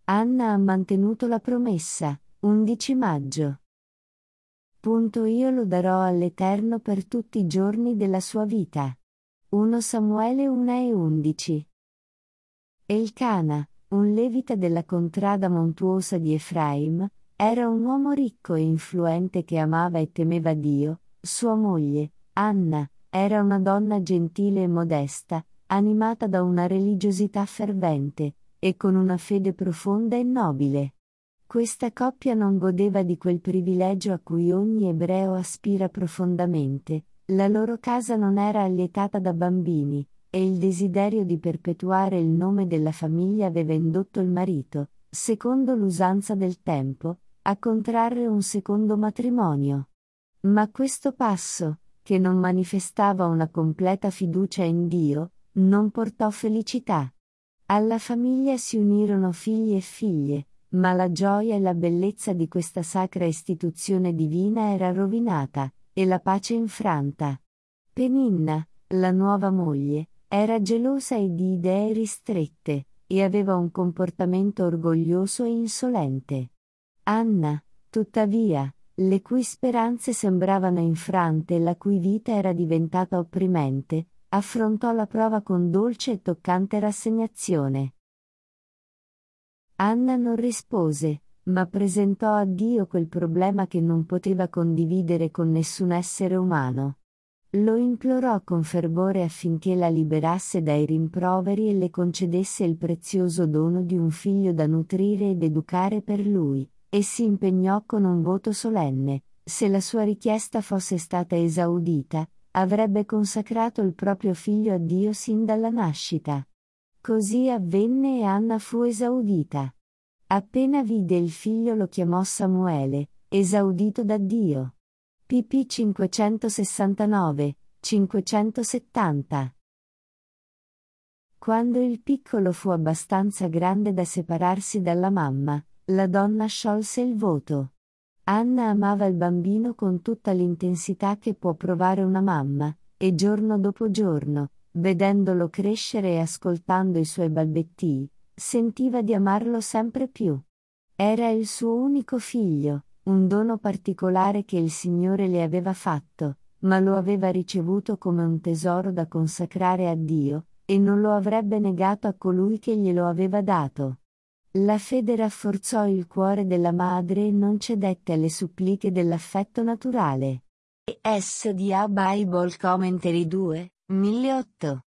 Anna ha mantenuto la promessa. 11 maggio. Io lo darò all'Eterno per tutti i giorni della sua vita. 1 Samuele 1:11. Elcana, un levita della contrada montuosa di Efraim, era un uomo ricco e influente che amava e temeva Dio. Sua moglie, Anna, era una donna gentile e modesta, animata da una religiosità fervente, e con una fede profonda e nobile. Questa coppia non godeva di quel privilegio a cui ogni ebreo aspira profondamente. La loro casa non era allietata da bambini, e il desiderio di perpetuare il nome della famiglia aveva indotto il marito, secondo l'usanza del tempo, a contrarre un secondo matrimonio. Ma questo passo, che non manifestava una completa fiducia in Dio, non portò felicità. Alla famiglia si unirono figli e figlie, ma la gioia e la bellezza di questa sacra istituzione divina era rovinata, e la pace infranta. Peninna, la nuova moglie, era gelosa e di idee ristrette, e aveva un comportamento orgoglioso e insolente. Anna, tuttavia, le cui speranze sembravano infrante e la cui vita era diventata opprimente, affrontò la prova con dolce e toccante rassegnazione. Anna non rispose, ma presentò a Dio quel problema che non poteva condividere con nessun essere umano. Lo implorò con fervore affinché la liberasse dai rimproveri e le concedesse il prezioso dono di un figlio da nutrire ed educare per lui, e si impegnò con un voto solenne: se la sua richiesta fosse stata esaudita, avrebbe consacrato il proprio figlio a Dio sin dalla nascita. Così avvenne e Anna fu esaudita. Appena vide il figlio lo chiamò Samuele, esaudito da Dio. pp 569-570. Quando il piccolo fu abbastanza grande da separarsi dalla mamma, la donna sciolse il voto. Anna amava il bambino con tutta l'intensità che può provare una mamma, e giorno dopo giorno, vedendolo crescere e ascoltando i suoi balbettii, sentiva di amarlo sempre più. Era il suo unico figlio, un dono particolare che il Signore le aveva fatto, ma lo aveva ricevuto come un tesoro da consacrare a Dio, e non lo avrebbe negato a colui che glielo aveva dato. La fede rafforzò il cuore della madre e non cedette alle suppliche dell'affetto naturale. SDA Bible Commentary 2, 1008